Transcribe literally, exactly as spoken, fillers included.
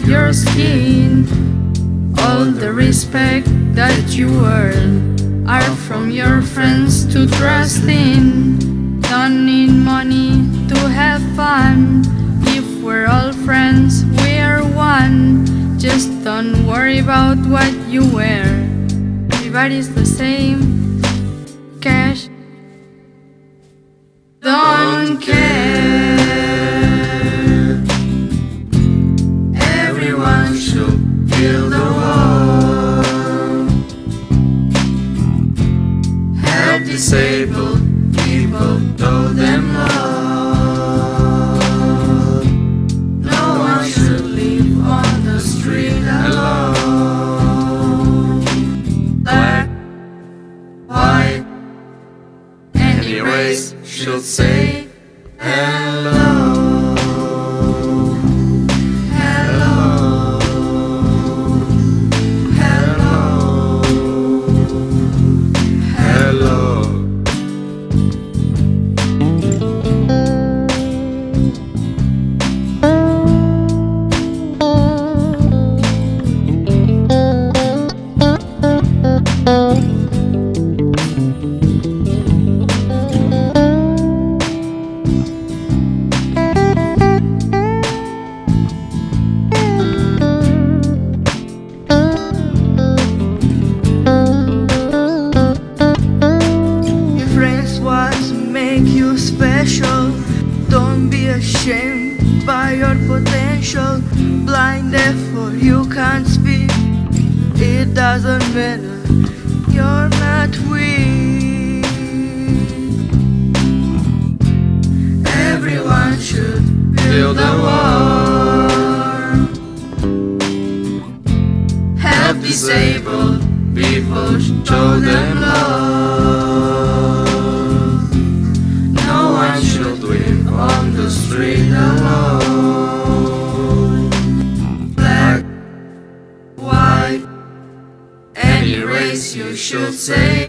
your skin. All the respect that you earn are from your friends to trust in. Don't need money to have fun. If we're all friends, we're one. Just don't worry about what you wear. Everybody's the same. Cash don't care. Everyone should feel the world. Help disabled people, show them love. No one should live on the street alone. Black, white, any race should say hello. Make you special. Don't be ashamed by your potential. Blind, therefore you can't speak. It doesn't matter, you're not weak. Everyone should feel the world. Help disabled people, show them love. On the street alone. Black, white, any race you should say